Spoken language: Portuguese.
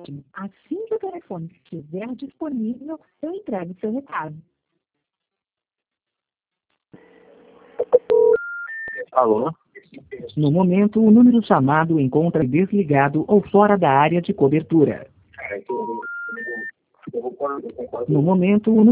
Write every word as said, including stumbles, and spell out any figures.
Assim que o telefone estiver disponível, eu entrego seu recado. Alô? No momento, o número chamado encontra desligado ou fora da área de cobertura. No momento, o